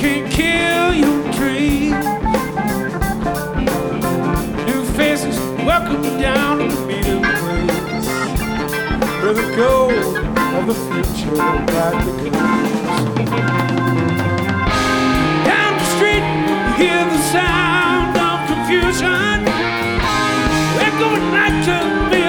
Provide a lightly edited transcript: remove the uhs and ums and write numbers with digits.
can't kill your dream. New faces welcome you down to the meeting place, where the gold of the future rightly goes. Down the street, you hear the sound of confusion, echoing